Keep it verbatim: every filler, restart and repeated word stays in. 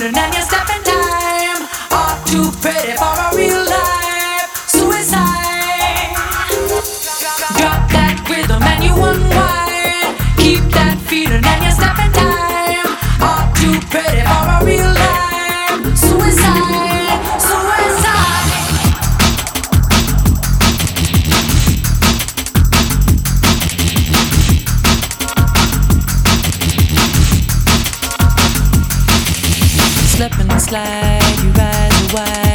feeling and you step in time. All too pretty for a real life suicide. Drop that rhythm and you unwind. Keep that feeling and you step in time. All too pretty for a real life suicide. Suicide. Slip and slide, you rise a while.